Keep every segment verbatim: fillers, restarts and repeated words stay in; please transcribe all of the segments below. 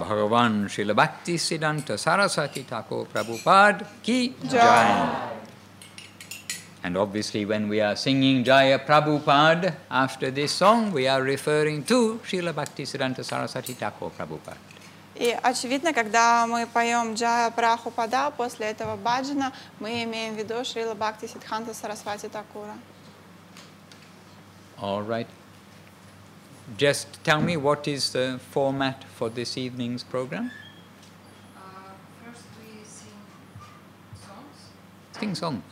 Bhagavan Srila Bhaktisiddhanta Saraswati Thakur Prabhupada ki Jai. And obviously when we are singing Jaya Prabhupada after this song, we are referring to Srila Bhaktisiddhanta Saraswati Thakur Prabhupada. И очевидно, когда мы поем Джая Прабхупада после этого баджана, мы имеем в виду Шрила Бхактисиддханта Сарасвати Такура. All right. Just tell me what is the format for this evening's program? Uh, first we sing songs. Sing songs.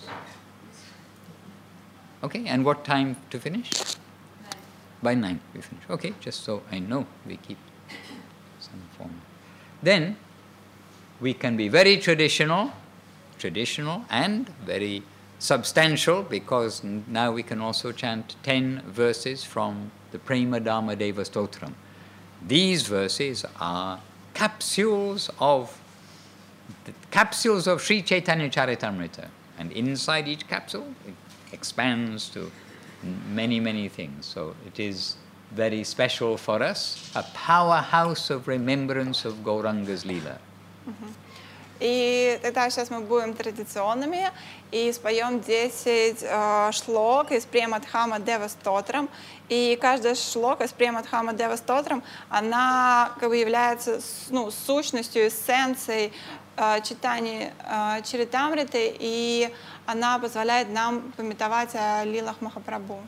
Okay, and what time to finish? Nine. By nine we finish. Okay, just so I know we keep some format. Then we can be very traditional, traditional and very substantial, because now we can also chant ten verses from the Prema Dharma Deva Stotram. These verses are capsules of the capsules of Sri Chaitanya Charitamrita, and inside each capsule it expands to many, many things. So it is very special for us, a powerhouse of remembrance of Gauranga's Leela. Mm-hmm. И тогда сейчас мы будем традиционными и споем десять э, шлок из Премадхама Дева Стотрам. И каждая шлока из Премадхама Дева Стотрам, она как бы является ну, сущностью, эссенцией э, читания э, Чаритамриты, и она позволяет нам памятовать о лилах Махапрабху.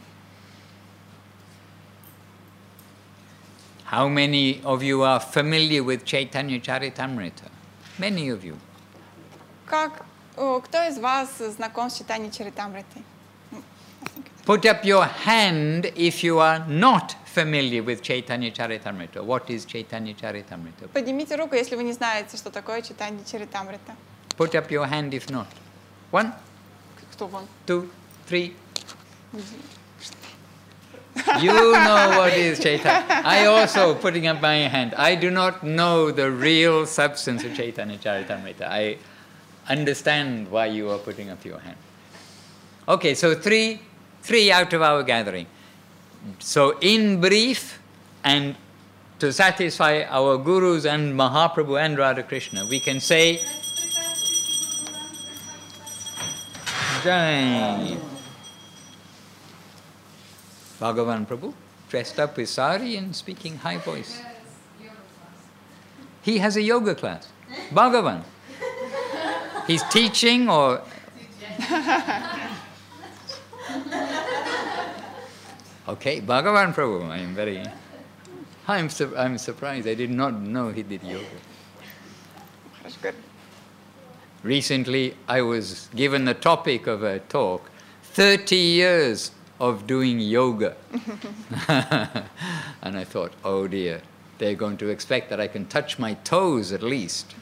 How many of you are familiar with Chaitanya Charitamrita? Many of you. Как, кто из вас знаком с читанием Чаритамриты? Put up your hand if you are not familiar with Chaitanya Charitamrita. What is Chaitanya Charitamrita? Поднимите руку, если вы не знаете, что такое читание Чаритамрита. Put up your hand if not. One, Кто вон? two, three. You know what is Chaitanya. I also putting up my hand. I do not know the real substance of Chaitanya Charitamrita. I understand why you are putting up your hand. Okay, so three, three out of our gathering. So in brief, and to satisfy our gurus and Mahaprabhu and Radha Krishna, we can say Jai. Bhagavan Prabhu, dressed up with sari and speaking high voice. He has a yoga class. Bhagavan. He's teaching or... Okay, Bhagavan Prabhu, I am very... I'm, su I'm surprised. I did not know he did yoga. That's good. Recently, I was given the topic of a talk, thirty years of doing yoga. And I thought, oh dear, they're going to expect that I can touch my toes at least.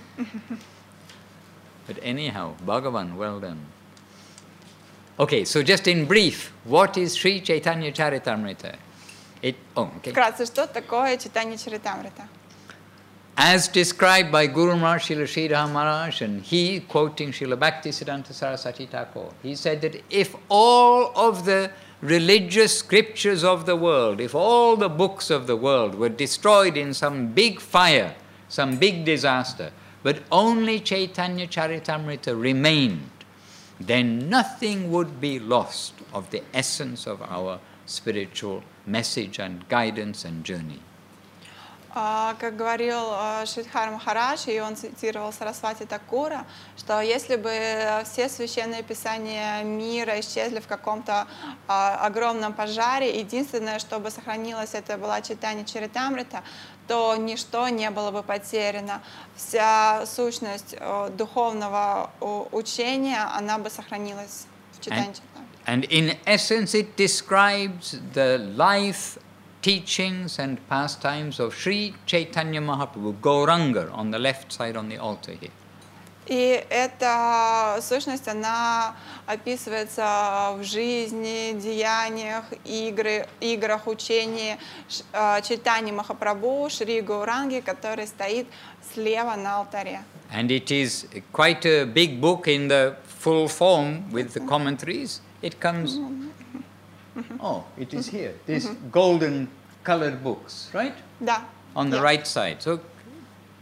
But anyhow, Bhagavan, well done. Okay, so just in brief, what is Sri Chaitanya Charitamrita? It, oh, okay. Вкратце, что такое читание Чаритамрита? As described by Guru Maharaj Srila Sridhar Maharaj, and he, quoting Srila Bhaktisiddhanta Saraswati Thakur, he said that if all of the religious scriptures of the world, if all the books of the world were destroyed in some big fire, some big disaster, but only Chaitanya Charitamrita remained, then nothing would be lost of the essence of our spiritual message and guidance and journey. Как говорил Шридхар Махарадж, и он цитировал Сарасвати Такура, что если бы все священные писания мира исчезли в каком-то огромном пожаре, единственное, что бы сохранилось, это была читание Чаритамрита, то ничто не было бы потеряно. Вся сущность духовного учения, она бы сохранилась в читании Чаритамрита. And in essence it describes the life, teachings and pastimes of Sri Chaitanya Mahaprabhu, Gauranga, on the left side on the altar here. И эта сущность, она описывается в жизни, деяниях, игры, играх, учении Чайтаньи Махапрабху, Шри Гауранги, который стоит слева на алтаре. And it is quite a big book in the full form with the commentaries. It comes... Oh, it is here. These golden colored books, right? Да. On the Yeah. right side. So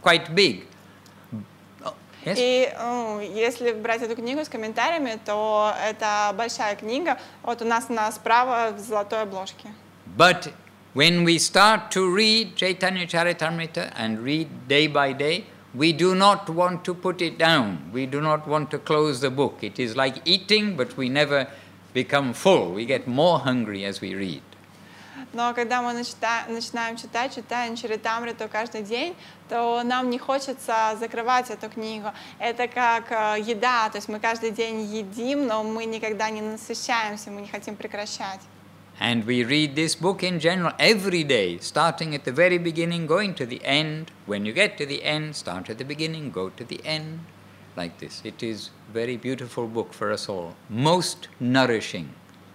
quite big. Oh, yes? И ну, если брать эту книгу с комментариями, то это большая книга. Вот у нас она справа в золотой обложке. But when we start to read Chaitanya Charitamrita and read day by day, we do not want to put it down. We do not want to close the book. It is like eating, but we never become full. We get more hungry as we read. Но когда мы начита- начинаем читать, читаем Чаритамриту каждый день, то нам не хочется закрывать эту книгу. Это как э, еда, то есть мы каждый день едим, но мы никогда не насыщаемся, мы не хотим прекращать. And we read this book in general every day, starting at the very beginning, going to the end. When you get to the end, start at the beginning, go to the end, like this. It is a very beautiful book for us all, most nourishing.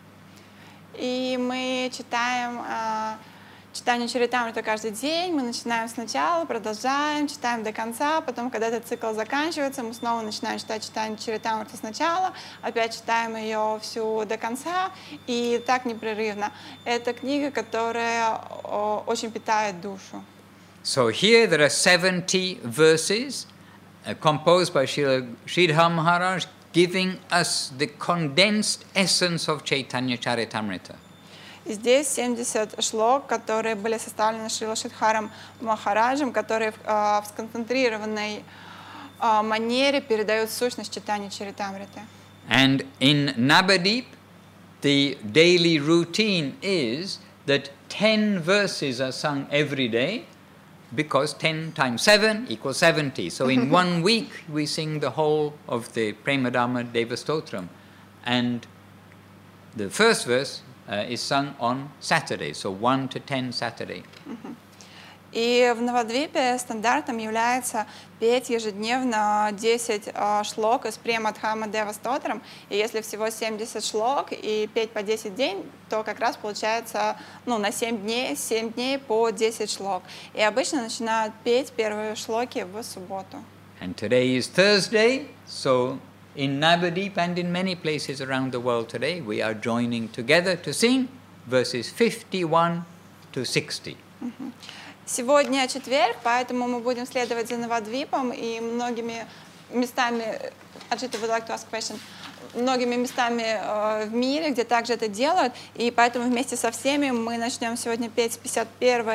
И мы читаем э, читание Чаритамриты каждый день, мы начинаем сначала, продолжаем, читаем до конца, потом, когда этот цикл заканчивается, мы снова начинаем читать читание Чаритамриты сначала, опять читаем ее всю до конца, и так непрерывно. Это книга, которая о, очень питает душу. So here there are seventy verses uh, composed by Srila Sridhar Maharaj, giving us the condensed essence of Chaitanya Charitamrita. И здесь семьдесят шлок, которые были составлены Шрила Шридхаром Махараджем, которые э, в сконцентрированной э, манере передают сущность читания Чаритамриты. And in Navadip, the daily routine is that ten verses are sung every day, because ten times seven equals seventy. So in one week we sing the whole of the Premadama Devastotram. And the first verse uh, is sung on Saturday, so one to ten Saturday. И в Навадвипе стандартом является петь ежедневно десять э, шлок из Премадхама Девастотрам. И если всего семьдесят шлок и петь по десять дней, то как раз получается ну, на семь дней, семь дней по десять шлок. И обычно начинают петь первые шлоки в субботу. And today is Thursday, so in Navadip and in many places around the world today, we are joining together to sing verses fifty-one to sixty. Сегодня четверг, поэтому мы будем следовать за Навадвипом и многими местами, Ajita would like to ask a question, многими местами э, в мире, где также это делают, и поэтому вместе со всеми мы начнем сегодня петь с пятьдесят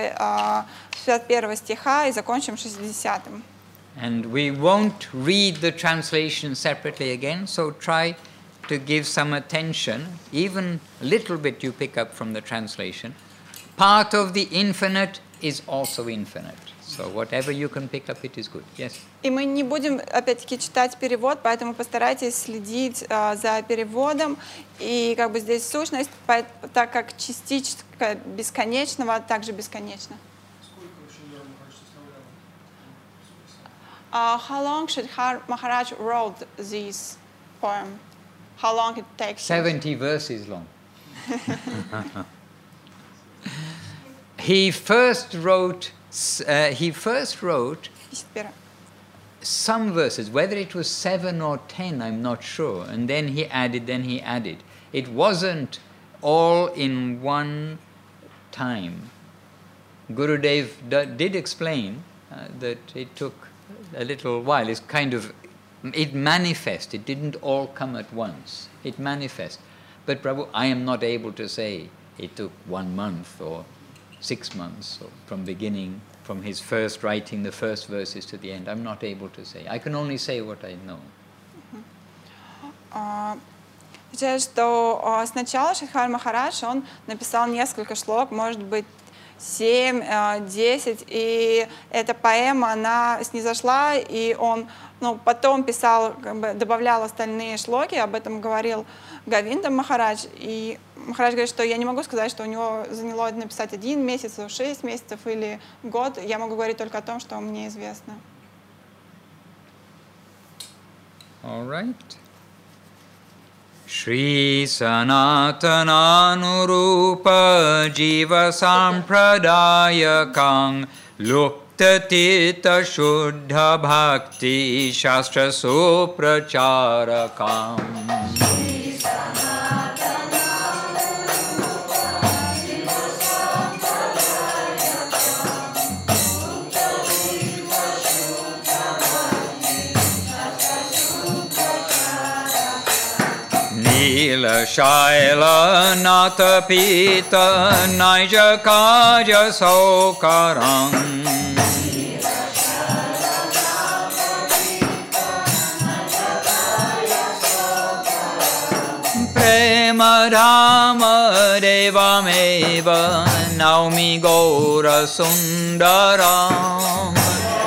первого стиха и закончим шестидесятым. And we won't read the translation separately again, so try to give some attention, even a little bit you pick up from the translation. Part of the infinite is also infinite. So whatever you can pick up, it is good. Yes? И мы не будем, опять-таки, читать перевод, поэтому постарайтесь следить э, за переводом. И как бы здесь сущность, по- так как частичка бесконечного, также бесконечна. Uh, how long should Har- Maharaj wrote this poem? How long it takes? seventy verses long. He first wrote, uh, he first wrote пятьдесят первый. some verses, whether it was seven or ten, I'm not sure. And then he added, then he added. It wasn't all in one time. Gurudev d- did explain uh, that it took a little while. It's kind of, it manifests. It didn't all come at once. It manifests. But Prabhu, I am not able to say it took one month or six months or from beginning, from his first writing the first verses to the end. I'm not able to say. I can only say what I know. Означает, что а, сначала Шридхар Махарадж, он написал несколько шлок, может быть, семь, а, десять, и эта поэма, она снизошла, и он ну, потом писал, как бы добавлял остальные шлоки, об этом говорил Говинда Махарадж, и Махарадж говорит, что я не могу сказать, что у него заняло написать один месяц, шесть месяцев или год, я могу говорить только о том, что мне известно. All right. Shri Sanatana Nurupa Jiva Sampradayakang Lupta Tita Shuddha Bhakti Shastra Supracharakam. Nila Shaila Natapita Naija Kaja Saukarang Prema Dhamma Devameva Naumi Gaura Sundaram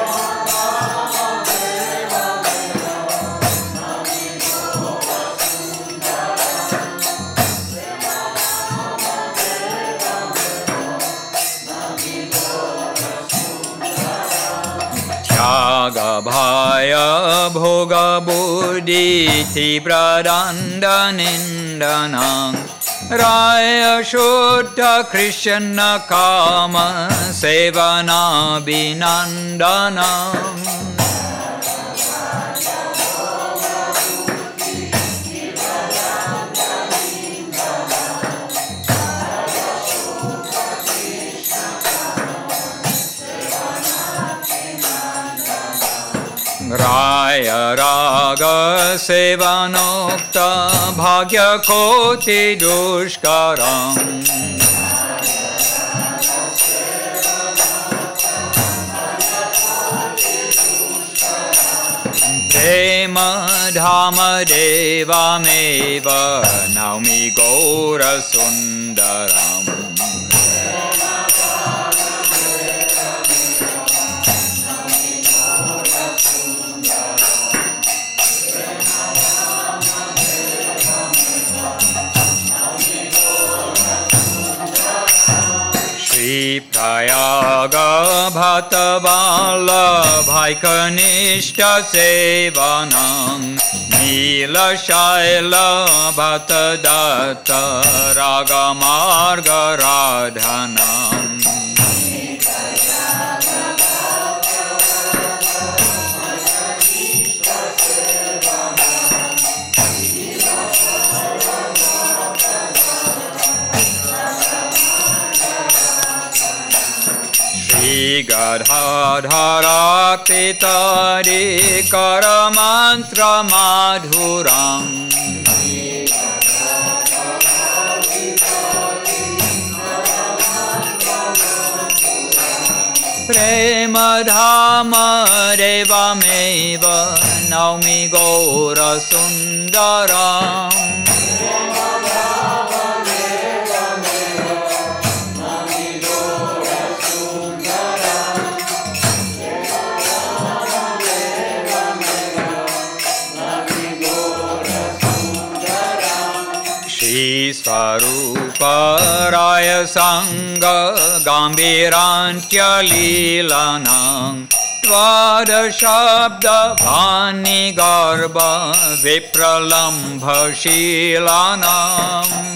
Tyaga Bhaya Bhoga Buddhi Tibradanda Nindanang Raya Shuddha Krishna Kama Sevana Binandanam Raya Raga Sevanokta Bhagya Koti Dushkaram Prema Dhamma Devameva Naumi Gaura Sundaram Prayaga Bhattavala Bhaikanishta Sevanam Nila Shaila Bhattadatta Raga Marga Radhanam Gadhadhara Pitari Karamantra Madhuram Prema Dhamma Devameva Naumi Gaura Sundaram Swarupa Raya Sangha Gambirantya Leelanang Tvada Shabda Vani Garbha Vipralambha Sheelanam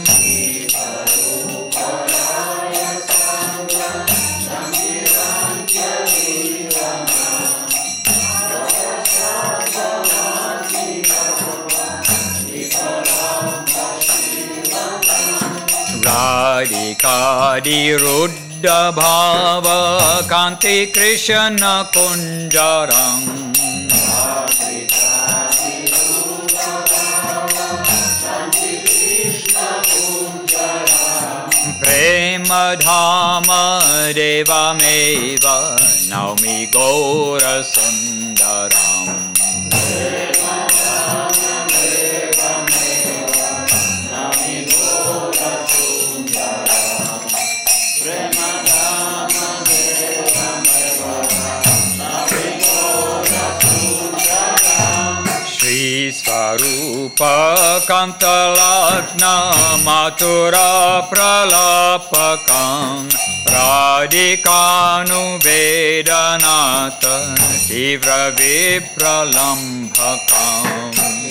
Radhikadi Ruddha Bhava Kanti Krishna Kunjarang Prema Dhamma Devameva Naumi Gaura Sundaram Swarupa Kantalakna Mathura Pralapakam Radhikanu Vedanata Tivra Vipralambhakam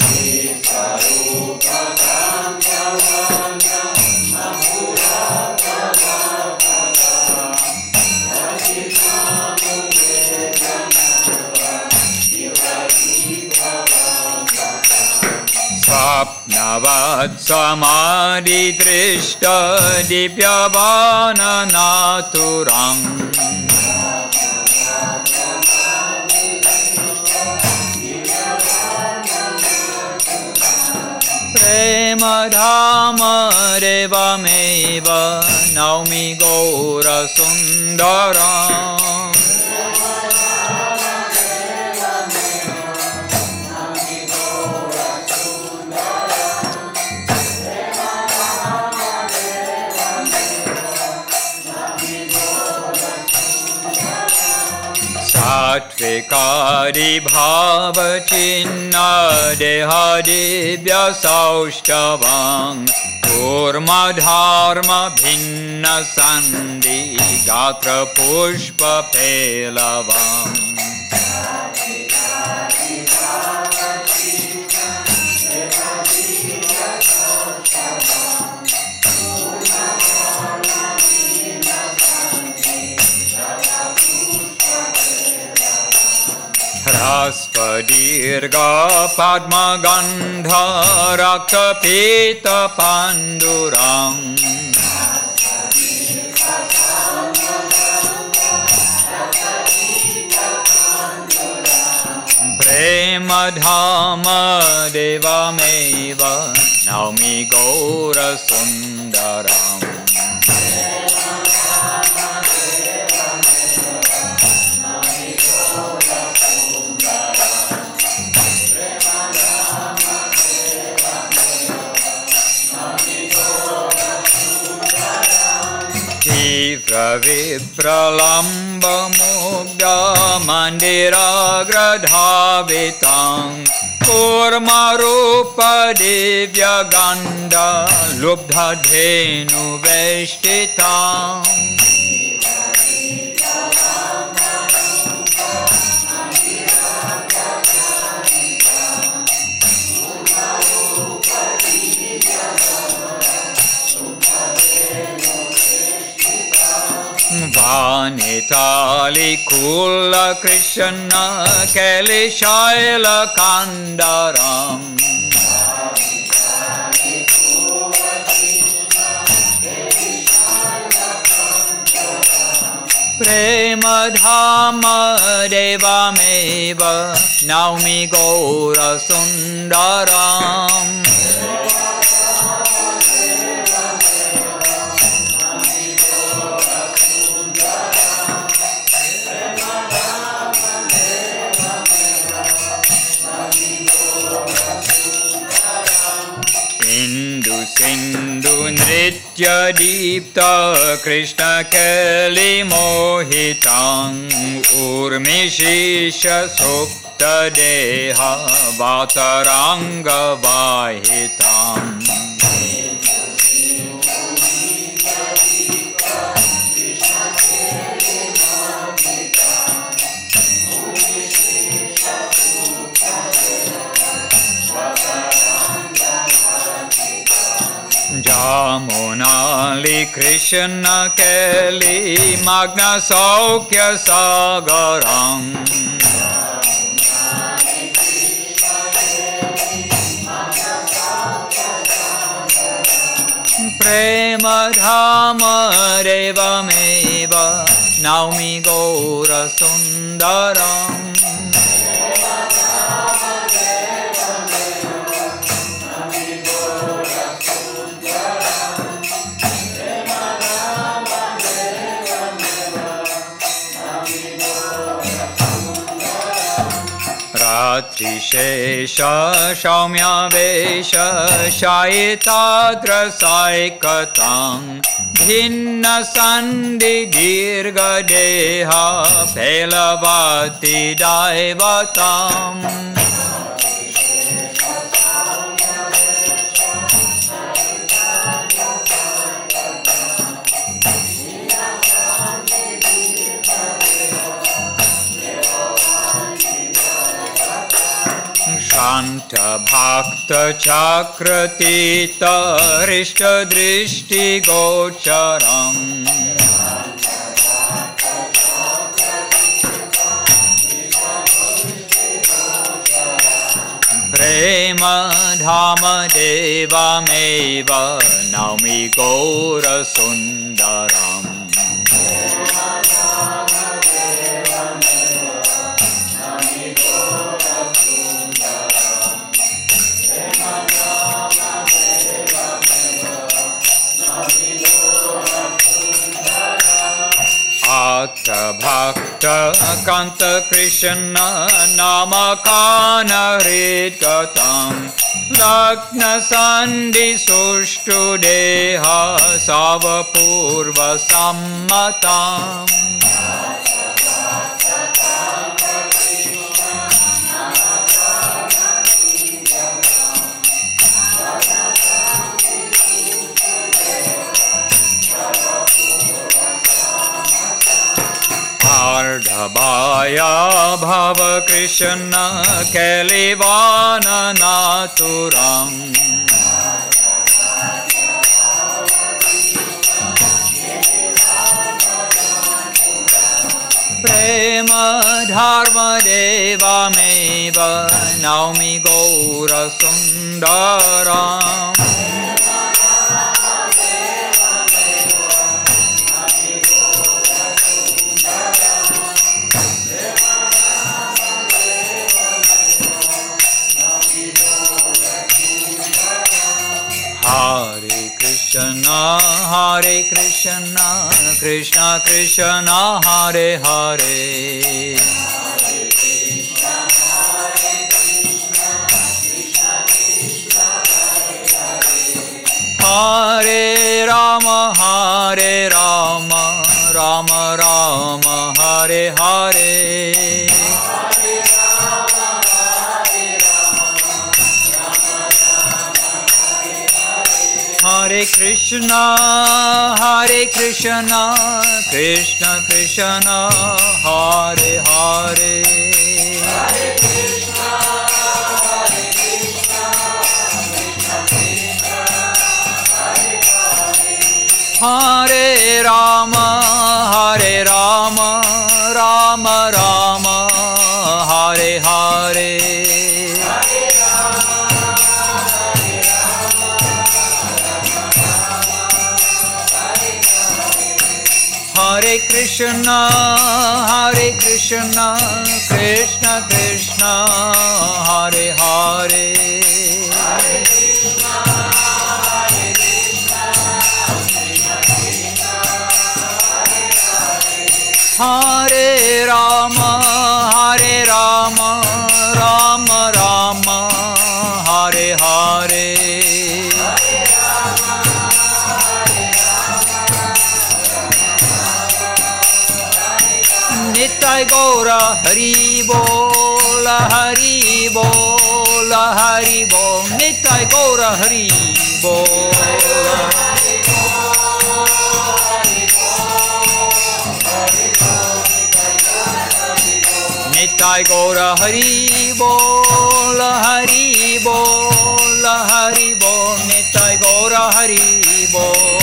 Swapnavat Samadhi Drishta Divyavana Naturang Prema Dhama Devameva Naumi Gaura Sundaram. Satvikari Bhava Chinna Dehadibhya Saushtavam Kurma Dharma Bhinna Sandhi Gatra Pushpa Pelavam. Raspadirga Padma Gandha Rakta Pita Pandurang. Prema Dhama Devameva Naumi Gaura Sundaram. Tivra Vipralamba Mugda Mandira Gradhavitang Kurma Rupa Divya Ganda Lubdha Dhenu Veshtitang. Vanitali Kula Krishna Keli Shaila Kandaram. Prema Dhama Devameva Naumi Gaura Sundaram. Indu Sindhu Nritya Deepta Krishna Kali Mohitang Urmishisha Supta Deha Vataranga Vahitam. Jamunali Krishna Keli Magna Saukya Sagaram. Prema Dhama Devameva Naumi Gaura Sundaram. Ratishesha Shaumya Vesha Shaitadra Saikatang Bhinna Sandhi Dirga Deha Pelavati Daivatam. Shanta Bhakta Chakratita Rishta Drishti Gocharam. Prema Dhama Devameva Naumi Gaura Sundaram. Tatra Bhakta Kanta Krishna Namakana Hridgatam Lakna Sandhi Sushtu Deha Savapurva Sammatam Ardhabaya Bhava Krishna Kelivana Naturam Prema Dharma Deva Meva Naumi Gaura Sundaram Hare Krishna, Hare Krishna, Krishna Krishna, Hare Hare. Hare Rama, Hare Rama, Rama Rama, Hare Hare. Hare Krishna, Hare Krishna, Krishna Krishna, Hare Hare. Hare Krishna, Hare Krishna, Krishna Krishna, Hare Hare. Hare Rama, Hare Rama, Rama Rama, Hare Hare. Hare Krishna, Hare Krishna, Krishna Krishna, Hare Hare. Hare Krishna, Hare Krishna, Krishna Krishna, Hare Hare. Hare Rama, Hare Rama, Rama Rama, Hare Hare. Nitai Gaura Hari Bol, Hari Bol, Hari Bol. Nitai Gaura Hari Bol. Nitai Gaura Hari Bol, Hari Bol, Hari Bol. Nitai Gaura Hari Bol.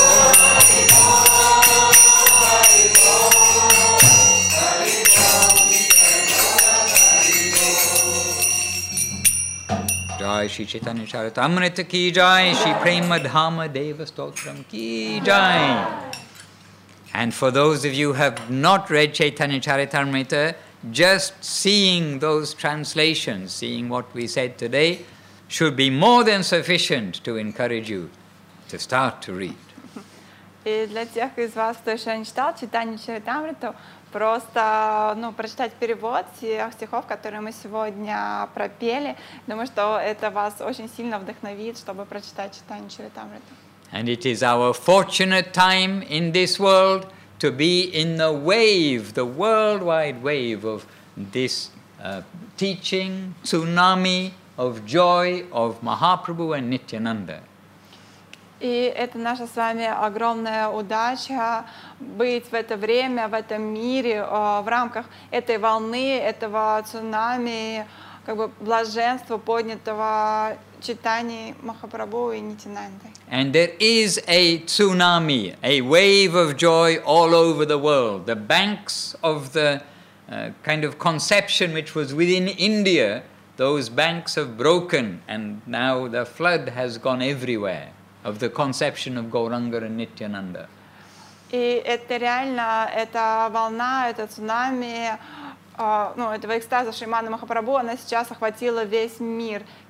Jai Shri Chaitanya Charitamrita ki jai, Shri Prema Dhama Deva Stotram ki jai. And for those of you who have not read Chaitanya Charitamrita, just seeing those translations, seeing what we said today, should be more than sufficient to encourage you to start to read. И для тех из вас, кто еще не читал Чайтанью Чаритамриту, просто ну, прочитать перевод тех стихов, которые мы сегодня пропели. Думаю, что это вас очень сильно вдохновит, чтобы прочитать Чайтанью Чаритамриту. And it is our fortunate time in this world to be in the wave, the worldwide wave of this uh, teaching, tsunami of joy of Mahaprabhu and Nityananda. И это наша с вами огромная удача быть в это время, в этом мире, в рамках этой волны, этого цунами, как бы блаженства, поднятого читаний Махапрабху и Нитянанды. And there is a tsunami, a wave of joy all over the world. The banks of the uh, kind of conception which was within India, those banks have broken, and now the flood has gone everywhere. Of the conception of Gauranga and Nityananda. И это реально, эта волна, это цунами, ну, этого экстаза Шримана Махапрабху, она сейчас охватила весь мир.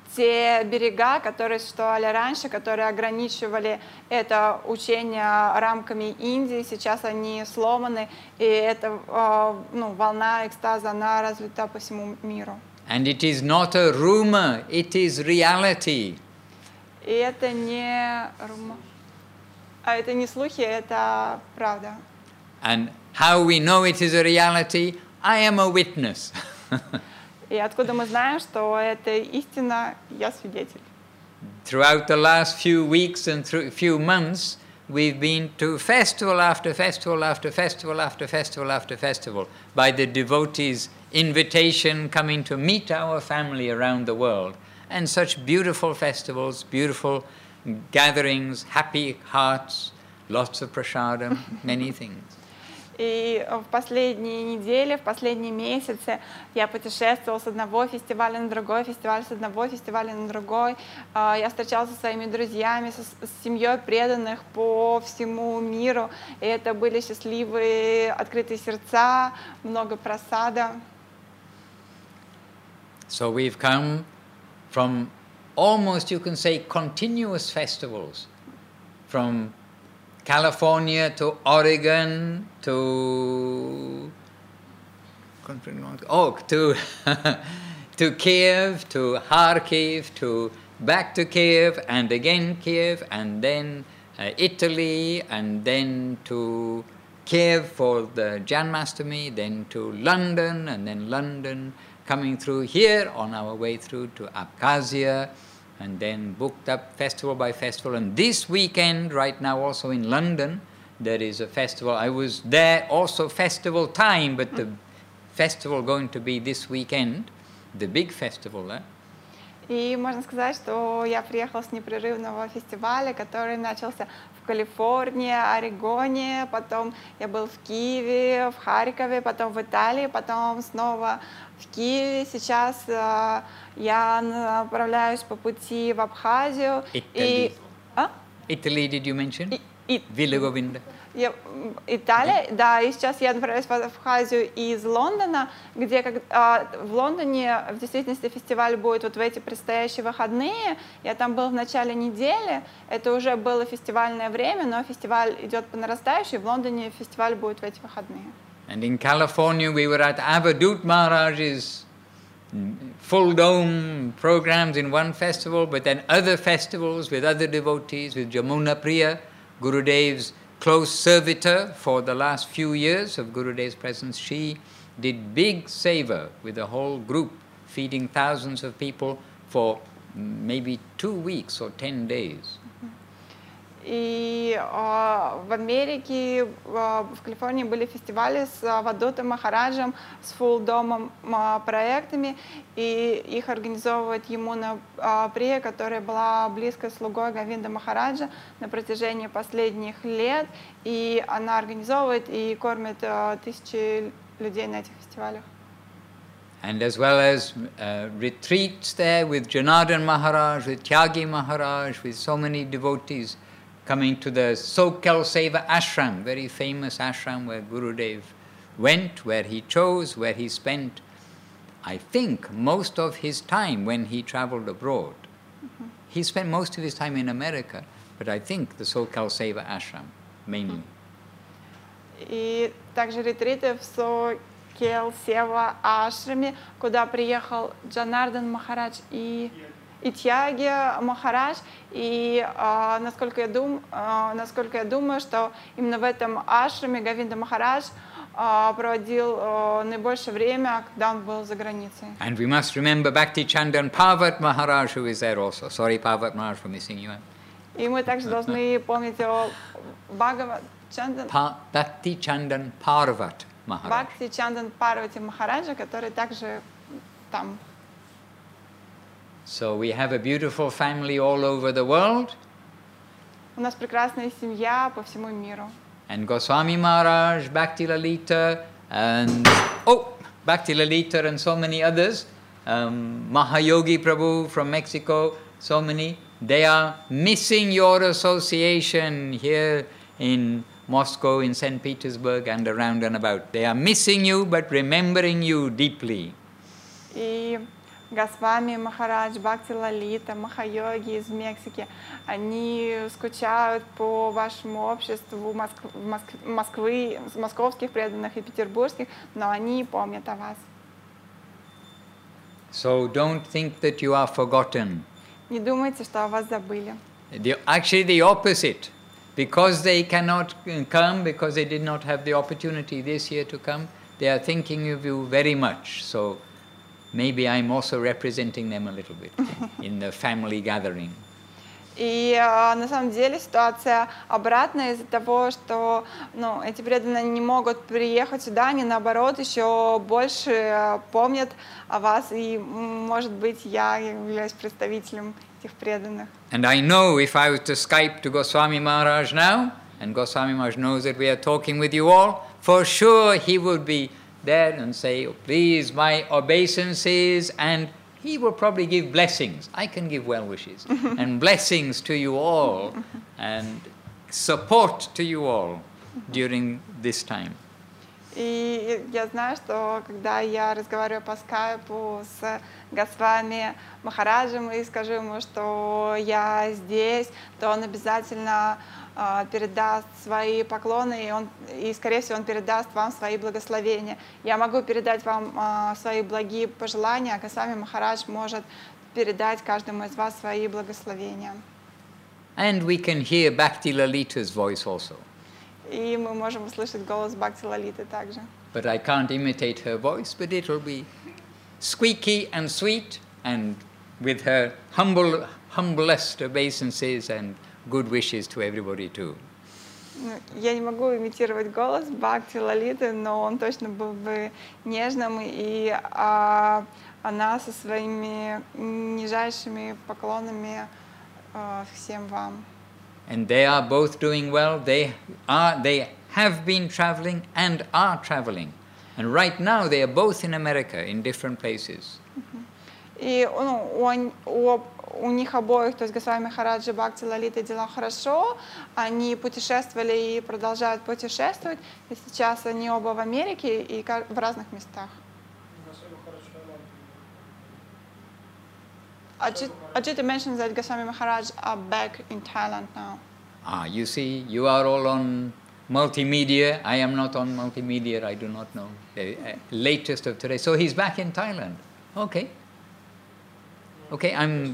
те берега, которые существовали раньше, которые ограничивали это учение рамками Индии, сейчас они сломаны, и эта э, ну, волна экстаза, она разлита по всему миру. And it is not a rumor, it is reality. И это не рума- а это не слухи, это правда. And how we know it is a reality, I am a witness. И откуда мы знаем, что это истина, я свидетель. Throughout the last few weeks and through few months, we've been to festival after festival after festival after festival after festival by the devotees' invitation coming to meet our family around the world. And such beautiful festivals, beautiful gatherings, happy hearts, lots of prasadam, many things. И в последние недели, в последние месяцы я путешествовала с одного фестиваля на другой, фестиваль с одного фестиваля на другой. Я встречалась со своими друзьями, с семьей преданных по всему миру. И это были счастливые, открытые сердца, много просада. So we've come from almost, you can say, continuous festivals, from California to Oregon to oh to to Kiev to Kharkiv to back to Kiev and again Kiev and then uh, Italy and then to Kiev for the Janmashtami, then to London and then London, coming through here on our way through to Abkhazia. And then booked up festival by festival. And this weekend, right now also in London, there is a festival. I was there also festival time, but the festival going to be this weekend, the big festival. Eh? И можно сказать, что я приехала с непрерывного фестиваля, который начался в Калифорнии, Орегоне, потом я был в Киеве, в Харькове, потом в Италии, потом снова в Киеве. Сейчас э, я направляюсь по пути в Абхазию. Italy. И... А? Italy, did you mention? И, и... Villa Govinda. Я, Италия, yeah. Да, и сейчас я направляюсь в Абхазию из Лондона, где как, а, в Лондоне в действительности фестиваль будет вот в эти предстоящие выходные. Я там был в начале недели, это уже было фестивальное время, но фестиваль идет по нарастающей, в Лондоне фестиваль будет в эти выходные. And in California we were at Avadut Maharaj's full dome programs in one festival, but then other festivals with other devotees, with Jamuna Priya, Gurudev's close servitor for the last few years of Gurudev's presence. She did big seva with a whole group, feeding thousands of people for maybe two weeks or ten days. И э, в Америке, э, в Калифорнии были фестивали с Авадутом Махараджем, с фулл-домом э, проектами, и их организовывает Ямуна э, Прия, которая была близкой слугой Говинда Махараджа на протяжении последних лет, и она организовывает и кормит э, тысячи людей на этих фестивалях. And as well as uh, retreats there with Janardhan Maharaj, with Tyagi Maharaj, with so many devotees coming to the Sokel Seva ashram, very famous ashram where Gurudev went, where he chose, where he spent, I think, most of his time when he traveled abroad. Mm-hmm. He spent most of his time in America, but I think the Sokel Seva ashram mainly. И также ретриты в Сокел Сева ашраме, куда приехал Джанардан Махарадж и и Тьяги Махарадж, и э, насколько, я дум, э, насколько я думаю, что именно в этом ашраме Говинда Махарадж э, проводил э, наибольшее время, когда он был за границей. And we must remember Bhakti Chandan Parvat Maharaj, who is there also. Sorry, Parvat Maharaj, for missing you. И мы также должны помнить о Бхагава Чандан... Pa- Bhakti Chandan Parvat Maharaj. Бхакти Чандан Парвати Махараджа, который также там. So we have a beautiful family all over the world. У нас прекрасная семья по всему миру. And Goswami Maharaj, Bhakti Lalita, and oh, Bhakti Lalita and so many others, um, Mahayogi Prabhu from Mexico, so many, they are missing your association here in Moscow, in Saint Petersburg and around and about. They are missing you but remembering you deeply. И Госвами Махарадж, Бхакти Лалита, Махайоги из Мексики, они скучают по вашему обществу Моск- Моск- Москвы, московских преданных и петербургских, но они помнят о вас. So don't think that you are forgotten. Не думайте, что о вас забыли. The, actually the opposite. Because they cannot come, because they did not have the opportunity this year to come, they are thinking of you very much. So maybe I'm also representing them a little bit in the family gathering. И э, на самом деле ситуация обратная из-за того, что ну, эти преданные не могут приехать сюда, они наоборот еще больше э, помнят о вас, и м, может быть я являюсь представителем этих преданных. And I know if I was to Skype to Goswami Maharaj now, and Goswami Maharaj knows that we are talking with you all, for sure he would be there and say, oh, please, my obeisances, and he will probably give blessings. I can give well wishes and blessings to you all and support to you all during this time. И я знаю, что когда я разговариваю по скайпу с Госвами Махараджем и скажу ему, что я здесь, то он обязательно э, передаст свои поклоны, и, он, и, скорее всего, он передаст вам свои благословения. Я могу передать вам э, свои благие пожелания, а Госвами Махарадж может передать каждому из вас свои благословения. And we can hear Bhakti Lalita's voice also. И мы можем услышать голос Бхакти Лалиты также. But I can't imitate her voice, but it will be squeaky and sweet, and with her humble, humblest obeisances and good wishes to everybody too. Я не могу имитировать голос Бхакти Лалиты, но он точно был бы нежным, и а, она со своими нижайшими поклонами а, всем вам. And they are both doing well. They are, they have been traveling and are traveling. And right now they are both in America, in different places. И ну, у, у, у них обоих, то есть Госвами Махараджа и Бхакти Лалиты, дела хорошо. Они путешествовали и продолжают путешествовать. И сейчас они оба в Америке и в разных местах. Ajita mentions that Goswami Maharaj are back in Thailand now. Ah, you see, you are all on multimedia. I am not on multimedia. I do not know the uh, latest of today. So he's back in Thailand. Okay. Okay, I'm...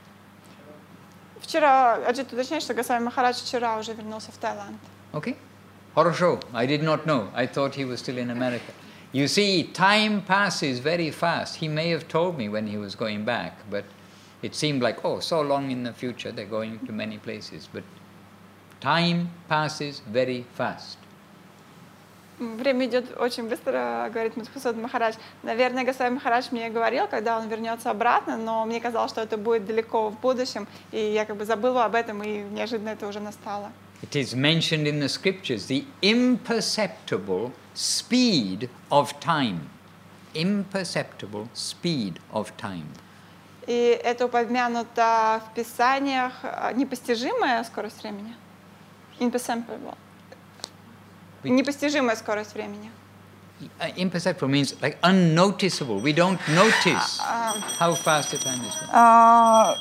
Вчера Аджит уточняет, что Госвами Махарадж вчера уже вернулся в Таиланд. Okay. Хорошо. I did not know. I thought he was still in America. You see, time passes very fast. He may have told me when he was going back, but it seemed like, oh, so long in the future, they're going to many places. But time passes very fast. Время идет очень быстро, говорит Мадхусуд Махарадж. Наверное, Госвами Махарадж мне говорил, когда он вернется обратно, но мне казалось, что это будет далеко в будущем, и я как бы забыла об этом, и неожиданно это уже настало. It is mentioned in the scriptures, the imperceptible speed of time. Imperceptible speed of time. И это упомянуто в Писаниях, непостижимая скорость времени. Imperceptible. Непостижимая скорость времени. Uh, imperceptible means like unnoticeable. We don't notice how fast the time is going. Uh,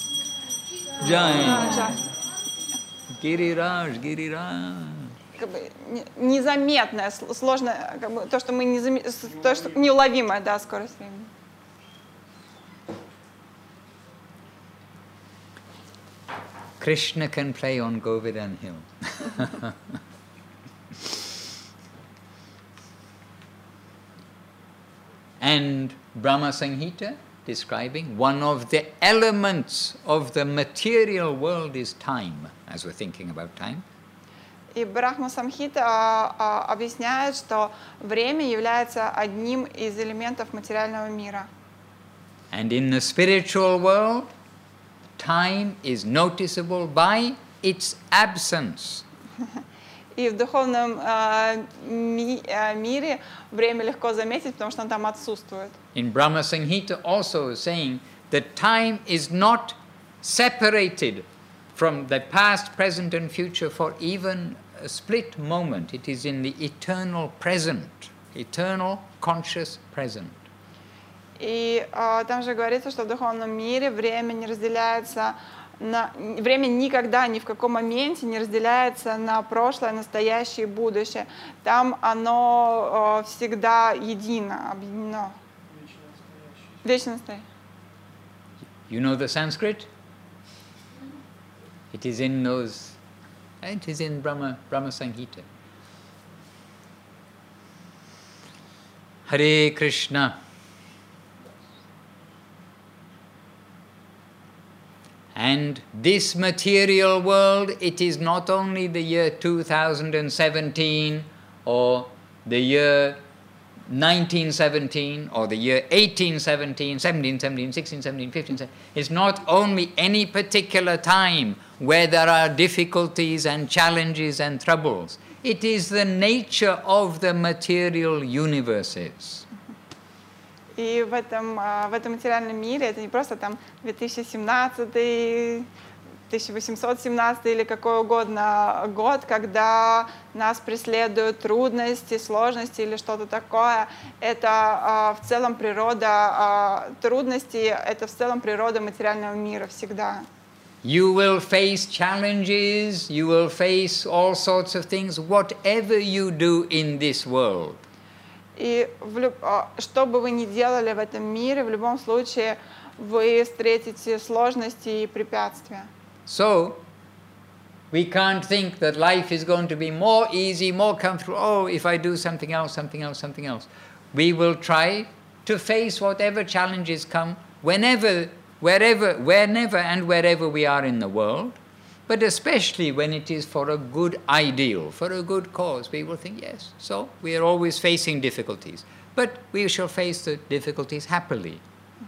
Jai. Giriraj, Giriraj. Как бы незаметная, сложная, как бы, то, что мы не зам... то, что неуловимая, да, скорость времени. Krishna can play on Govardhan Hill. And Brahma Samhita describing one of the elements of the material world is time, as we're thinking about time. И Брахма Самхита а, а, объясняет, что время является одним из элементов материального мира. And in the spiritual world, time is noticeable by its absence. И в духовном э, ми, э, мире время легко заметить, потому что оно там отсутствует. In Brahma Samhita also saying that time is not separated from the past, present and future for even a split moment. It is in the eternal present, eternal conscious present. И а, там же говорится, что в духовном мире время не разделяется на... Время никогда, ни в каком моменте не разделяется на прошлое, настоящее и будущее. Там оно а, всегда едино, объединено. Вечно настоящее. You know the Sanskrit? It is in those, it is in Brahma, Brahma Samhita. Hare Krishna. And this material world, it is not only the year two thousand seventeen or the year nineteen seventeen or the year eighteen seventeen, seventeen seventeen, sixteen seventeen, fifteen seventeen. It's not only any particular time where there are difficulties and challenges and troubles. It is the nature of the material universes. И в этом, в этом материальном мире это не просто там две тысячи семнадцатый, тысяча восемьсот семнадцатый или какой угодно год, когда нас преследуют трудности, сложности или что-то такое. Это в целом природа трудностей, это в целом природа материального мира всегда. You will face challenges, you will face all sorts of things, whatever you do in this world. И в люб... что бы вы ни делали в этом мире, в любом случае вы встретите сложности и препятствия. So, we can't think that life is going to be more easy, more comfortable. Oh, if I do something else, something else, something else. We will try to face whatever challenges come whenever, wherever, whenever and wherever we are in the world. But especially when it is for a good ideal, for a good cause, we will think, yes, so we are always facing difficulties. But we shall face the difficulties happily.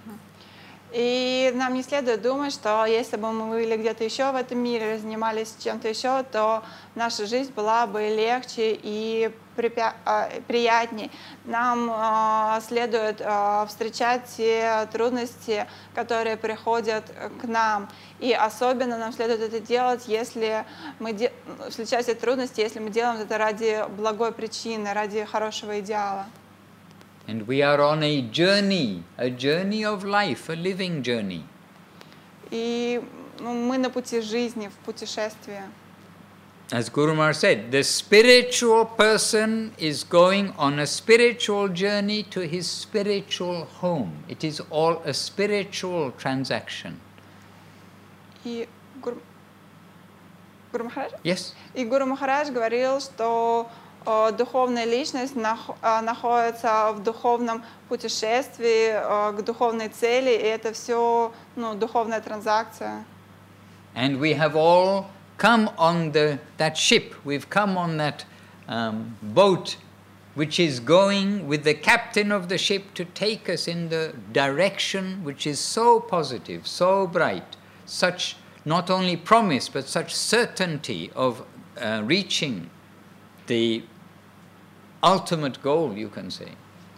И нам не следует думать, что если бы мы были где-то еще в этом мире, занимались чем-то еще, то наша жизнь была бы легче и приятнее. Нам следует встречать те трудности, которые приходят к нам. И особенно нам следует это делать, если мы де... встречать эти трудности, если мы делаем это ради благой причины, ради хорошего идеала. And we are on a journey, a journey of life, a living journey. И ну, мы на пути жизни, в путешествии. As Guru Maharaj said, the spiritual person is going on a spiritual journey to his spiritual home. It is all a spiritual transaction. И Гуру, Гуру Махарадж? Yes. И Гуру Махарадж говорил, что э, духовная личность нах, э, находится в духовном путешествии э, к духовной цели, и это все ну, духовная транзакция. And we have all come on the, that ship, we've come on that um, boat which is going with the captain of the ship to take us in the direction which is so positive, so bright, such not only promise but such certainty of uh, reaching the ultimate goal, you can say.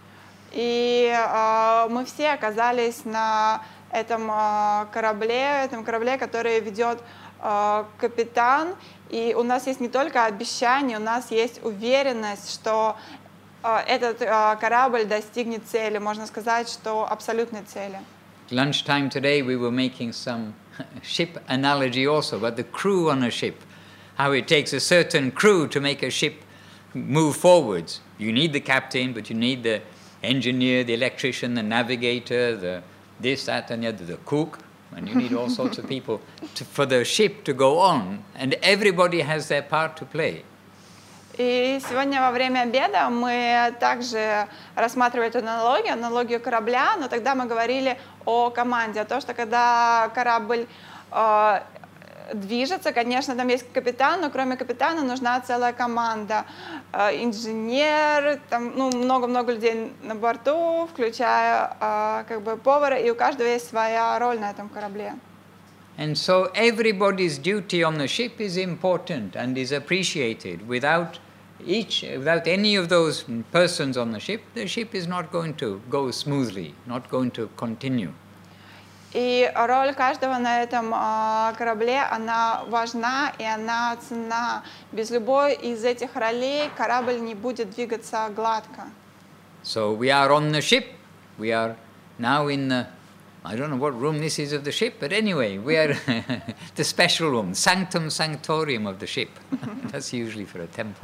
И э, мы все оказались на этом э, корабле, этом корабле, который ведет э, капитан, и у нас есть не только обещание, у нас есть уверенность, что э, этот э, корабль достигнет цели, можно сказать, что абсолютной цели. Lunchtime today we were making some ship analogy also about the crew on a ship, how it takes a certain crew to make a ship move forwards. You need the captain, but you need the engineer, the electrician, the navigator, the this, that, and the other, the cook, and you need all sorts of people to, for the ship to go on, and everybody has their part to play. И сегодня во время обеда мы также рассматривали эту аналогию, аналогию корабля, но тогда мы говорили о команде, о том, что когда корабль э, движется, конечно, там есть капитан, но кроме капитана нужна целая команда, э, инженер, там ну, много-много людей на борту, включая э, как бы повара, и у каждого есть своя роль на этом корабле. And so everybody's duty on the ship is important and is appreciated. Without each, without any of those persons on the ship, the ship is not going to go smoothly, not going to continue. И роль каждого на этом э, корабле, она важна и она ценна. Без любой из этих ролей корабль не будет двигаться гладко. So we are on the ship, we are now in the, I don't know what room this is of the ship, but anyway, we are the special room, sanctum sanctorium of the ship. That's usually for a temple.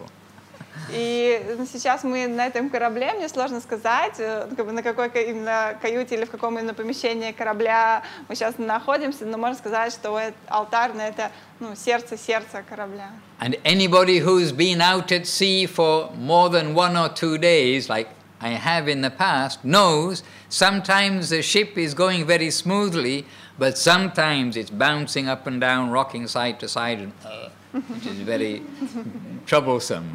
И сейчас мы на этом корабле, мне сложно сказать, э, как бы на какой ка- именно каюте или в каком именно помещении корабля мы сейчас находимся, но можно сказать, что это алтарное, это ну, сердце-сердце корабля. And anybody who's been out at sea for more than one or two days, like I have in the past, knows sometimes the ship is going very smoothly, but sometimes it's bouncing up and down, rocking side to side, and, uh, which is very troublesome.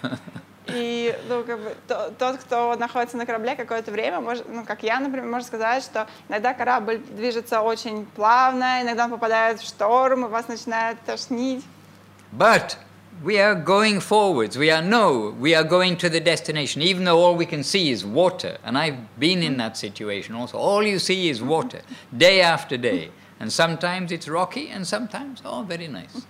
И ну, как бы, то- тот, кто находится на корабле какое-то время, может, ну, как я, например, может сказать, что иногда корабль движется очень плавно, иногда он попадает в шторм, и вас начинает тошнить. But we are going forwards. We are no, we are going to the destination, even though all we can see is water. And I've been in that situation also. All you see is water, day after day. And sometimes it's rocky, and sometimes, oh, very nice.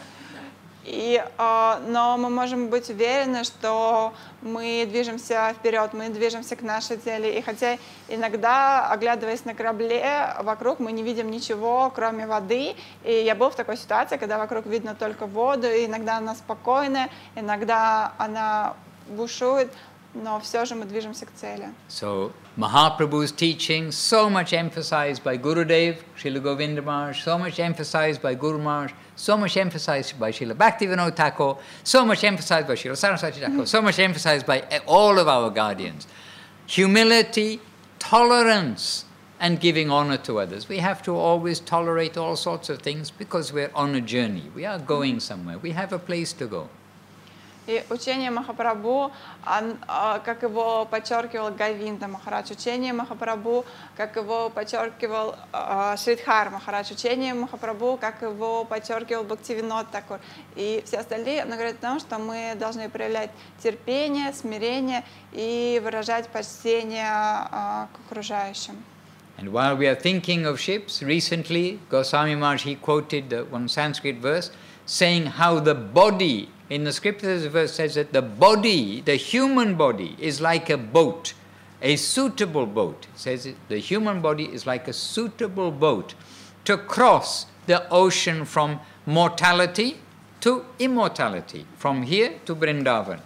И, э, но мы можем быть уверены, что мы движемся вперед, мы движемся к нашей цели. И хотя иногда, оглядываясь на корабле, вокруг мы не видим ничего, кроме воды. И я был в такой ситуации, когда вокруг видно только воду, и иногда она спокойная, иногда она бушует, но все же мы движемся к цели. So Mahaprabhu's teaching, so much emphasized by Gurudev, Srila Govinda Maharaj, so much emphasized by Guru Maharaj, so much emphasized by Srila Bhaktivinoda Thakur, so much emphasized by Srila Saraswati Thakur, so much emphasized by all of our guardians. Humility, tolerance, and giving honor to others. We have to always tolerate all sorts of things because we're on a journey. We are going somewhere. We have a place to go. И учение Махапрабху, он, а, как его подчеркивал Говинда Махарадж, учение Махапрабху, как его подчеркивал а, Шридхар Махарадж, учение Махапрабху, как его подчеркивал Бхактивинод Такур. И все остальные, он говорит о том, что мы должны проявлять терпение, смирение и выражать почтение а, к окружающим. And while we are thinking of ships, recently Goswami Maharaj, he quoted the one Sanskrit verse saying how the body, in the scriptures the verse says that the body, the human body is like a boat, a suitable boat. It says it, the human body is like a suitable boat to cross the ocean from mortality to immortality, from here to Vrindavan.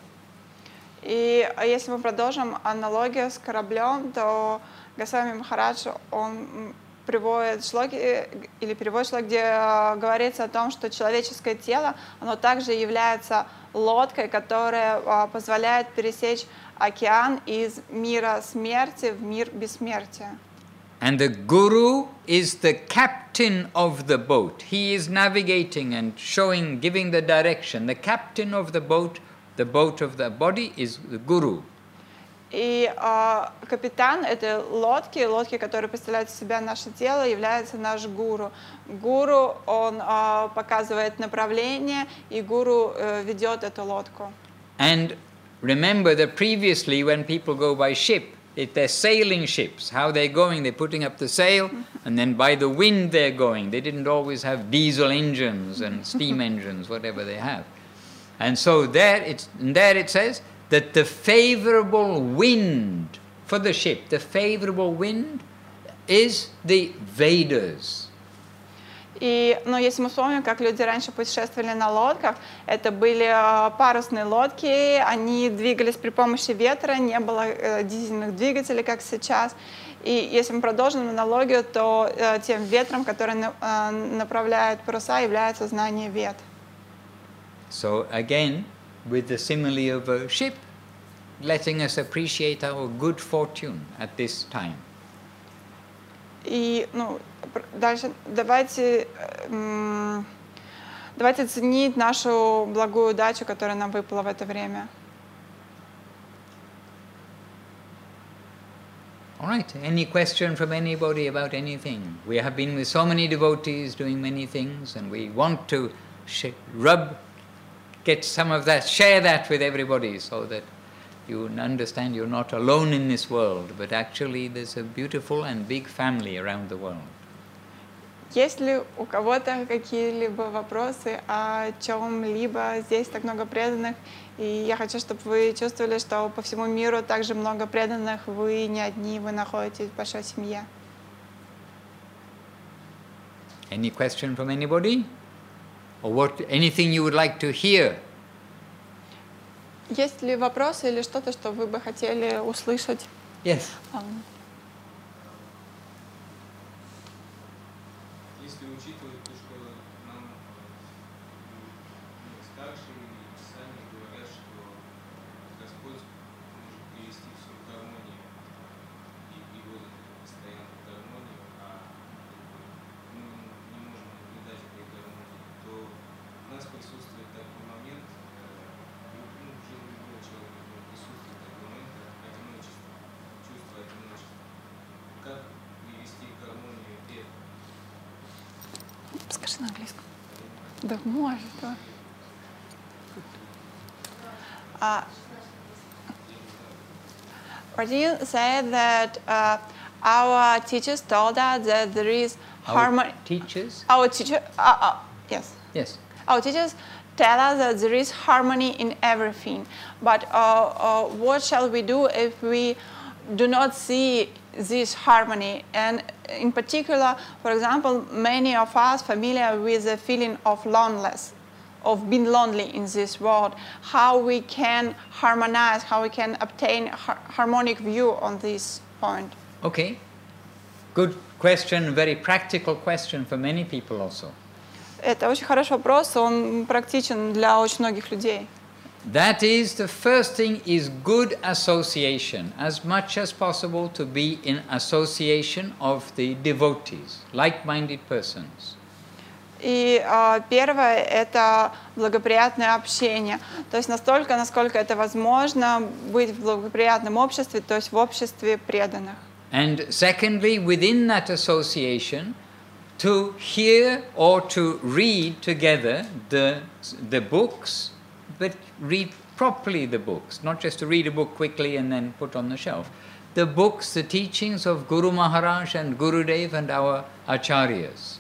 И если мы продолжим аналогию с кораблем, то Госвами Махарадж, он приводит шлоки, или переводит шлоки, где говорится о том, что человеческое тело, оно также является лодкой, которая позволяет пересечь океан из мира смерти в мир бессмертия. And the Guru is the captain of the boat. He is navigating and showing, giving the direction. The captain of the boat, the boat of the body, is the Guru. И э, капитан этой лодки, лодки, которая представляет из себя наше тело, является наш гуру. Гуру, он э, показывает направление, и гуру э, ведет эту лодку. And remember that previously when people go by ship, if they're sailing ships, how they're going, they're putting up the sail, and then by the wind they're going. They didn't always have diesel engines and steam engines, whatever they have. And so there, it's, there it says that the favorable wind for the ship, the favorable wind is the Vedas. И, ну, если мы вспомним, как люди раньше путешествовали на лодках, это были э, парусные лодки, они двигались при помощи ветра, не было э, дизельных двигателей, как сейчас. И если мы продолжим аналогию, то э, тем ветром, который на, э, направляет паруса, является знание вед. So again, with the simile of a ship, letting us appreciate our good fortune at this time. И, ну, дальше давайте, м, давайте ценить нашу благую удачу, которая нам выпала в это время. All right, any question from anybody about anything? We have been with so many devotees doing many things, and we want to sh- rub, get some of that, share that with everybody so that you understand you're not alone in this world, but actually there's a beautiful and big family around the world. Есть ли у кого-то какие-либо вопросы о чем-либо? Здесь так много преданных, и я хочу, чтобы вы чувствовали, что по всему миру также много преданных, вы не одни, вы находитесь в большой семье. Any question from anybody? Or what, anything you would like to hear? Есть ли вопросы или что-то, что вы бы хотели услышать? Yes. Ам, Если учитывать то, что нам ну, старшие сами говорят, что Господь может привести все в гармонию, и его постоянно в гармонию, а мы не можем наблюдать этой гармонии, то у нас присутствует такой момент, ну, в жизни любого человека присутствует такой момент, одиночество, чувство одиночества. Как привести в гармонию это? Скажи на английском. Да, может. Да. Uh, Martin said that uh, our teachers told us that there is Our harmony. teachers? Our teacher, uh, uh, yes. Yes. Our teachers tell us that there is harmony in everything. But uh, uh, what shall we do if we do not see this harmony? And in particular, for example, many of us familiar with the feeling of loneliness, of being lonely in this world. How we can harmonize, how we can obtain har harmonic view on this point. Okay. Good question, very practical question for many people also. Это очень хороший вопрос, он практичен для очень многих людей. That is, the first thing is good association, as much as possible to be in association of the devotees, like-minded persons. И э, первое – это благоприятное общение. То есть настолько, насколько это возможно, быть в благоприятном обществе, то есть в обществе преданных. And secondly, within that association, to hear or to read together the, the books, but read properly the books, not just to read a book quickly and then put on the shelf. The books, the teachings of Guru Maharaj and Gurudev and our acharyas.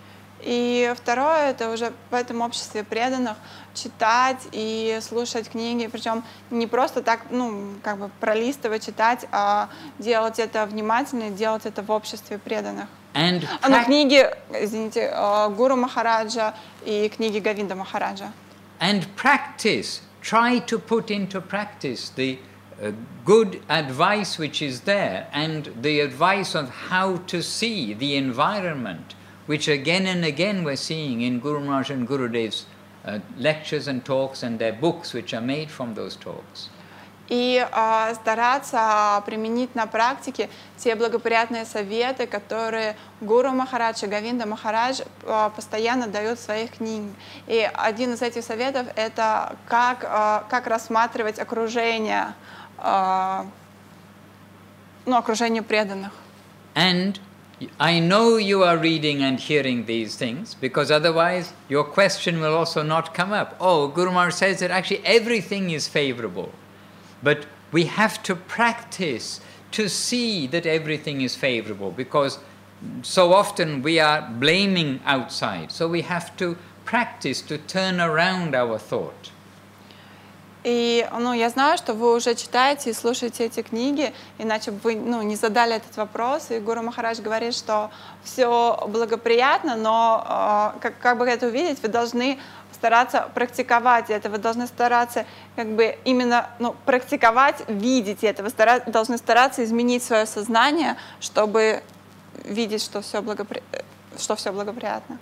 И второе – это уже в этом обществе преданных читать и слушать книги, причем не просто так, ну, как бы пролистывать, читать, а делать это внимательно, делать это в обществе преданных. And А, ну, prac- книги, извините, э, Гуру Махараджа и книги Говинда Махараджа. and practice, try to put into practice the uh, good advice which is there and the advice on how to see the environment, which again and again we're seeing in Guru Maharaj and Gurudev's uh, lectures and talks and their books which are made from those talks. И э, стараться применить на практике те благоприятные советы, которые Гуру Махарадж и Говинда Махарадж э, постоянно дают в своих книгах. И один из этих советов – это как, э, как рассматривать окружение, э, ну, окружение преданных. And I know you are reading and hearing these things, because otherwise your question will also not come up. Oh, Guru Maharaj says that actually everything is favorable. But we have to practice to see that everything is favorable, because so often we are blaming outside. So we have to practice to turn around our thought. И ну, я знаю, что вы уже читаете и слушаете эти книги, иначе бы вы ну, не задали этот вопрос. И Гуру Махарадж говорит, что все благоприятно, но э, как, как бы это увидеть, вы должны стараться практиковать это, вы должны стараться как бы именно ну, практиковать, видеть это, вы стара должны стараться изменить свое сознание, чтобы видеть, что все, благопри... что все благоприятно.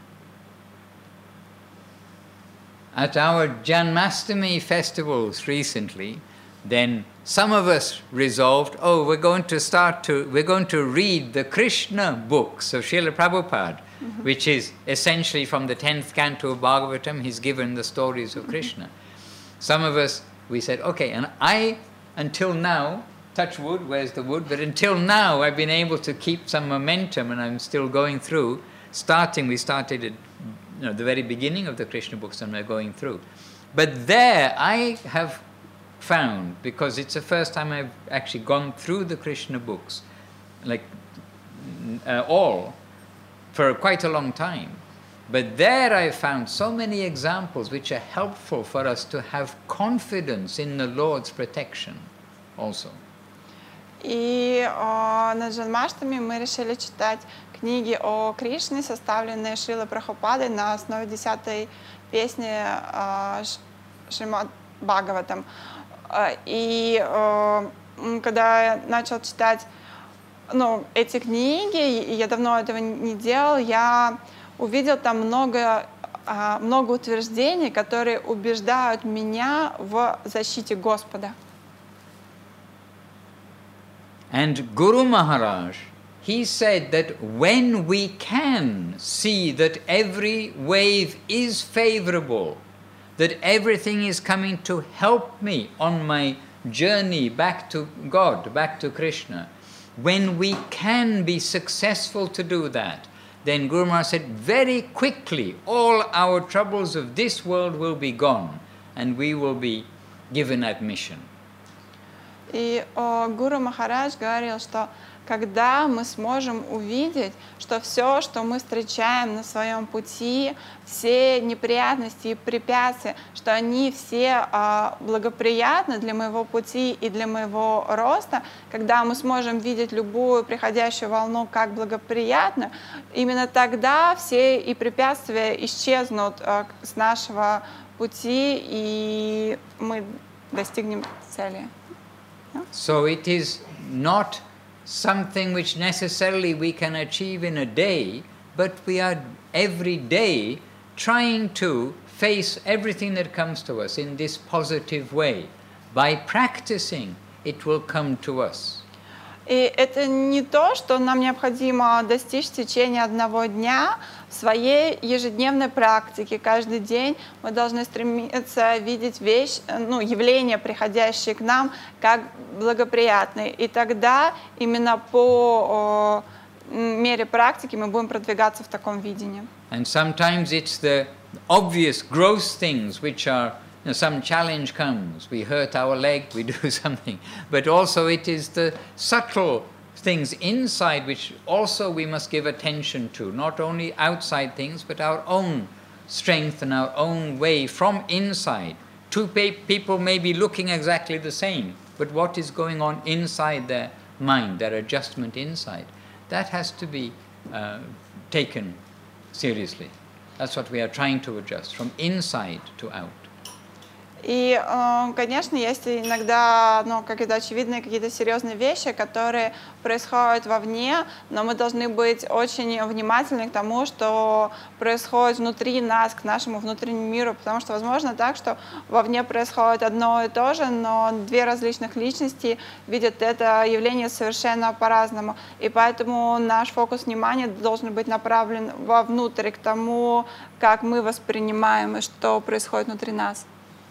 At our Janmashtami festivals recently, then some of us resolved, oh, we're going to start to, we're going to read the Krishna books of Srila Prabhupada, mm-hmm. which is essentially from the tenth canto of Bhagavatam, he's given the stories of mm-hmm. Krishna. Some of us, we said, okay, and I, until now, touch wood, where's the wood? But until now, I've been able to keep some momentum and I'm still going through. Starting, we started at you know, the very beginning of the Krishna books and we're going through. But there I have found, because it's the first time I've actually gone through the Krishna books, like uh, all, for quite a long time. But there I found so many examples which are helpful for us to have confidence in the Lord's protection also. И э, на Джанмаштами мы решили читать книги о Кришне, составленные Шрилой Прабхупадой на основе десятой песни э, Шримад Бхагаватам. Э, и э, когда я начал читать ну, эти книги, и я давно этого не делал, я увидел там много, э, много утверждений, которые убеждают меня в защите Господа. And Guru Maharaj, he said that when we can see that every wave is favorable, that everything is coming to help me on my journey back to God, back to Krishna, when we can be successful to do that, then Guru Maharaj said, very quickly all our troubles of this world will be gone and we will be given admission. И о, Гуру Махарадж говорил, что когда мы сможем увидеть, что все, что мы встречаем на своем пути, все неприятности и препятствия, что они все а, благоприятны для моего пути и для моего роста, когда мы сможем видеть любую приходящую волну как благоприятно, именно тогда все и препятствия исчезнут а, с нашего пути, и мы достигнем цели. So it is not something which necessarily we can achieve in a day, but we are every day trying to face everything that comes to us in this positive way. By practicing, it will come to us. И это не то, что нам необходимо достичь в течение одного дня. В своей ежедневной практике каждый день мы должны стремиться видеть вещь, ну, явления, приходящие к нам, как благоприятные. И тогда именно по о, мере практики мы будем продвигаться в таком видении. And sometimes it's the obvious gross things which are, you know, some challenge comes, we hurt our leg, we do something, but also it is the subtle things inside which also we must give attention to, not only outside things, but our own strength and our own way from inside. Two people may be looking exactly the same, but what is going on inside their mind, their adjustment inside, that has to be uh, taken seriously. That's what we are trying to adjust, from inside to out. И, конечно, есть иногда, ну, какие-то очевидные, какие-то серьезные вещи, которые происходят вовне, но мы должны быть очень внимательны к тому, что происходит внутри нас, к нашему внутреннему миру, потому что возможно так, что вовне происходит одно и то же, но две различных личности видят это явление совершенно по-разному. И поэтому наш фокус внимания должен быть направлен вовнутрь, к тому, как мы воспринимаем и что происходит внутри нас.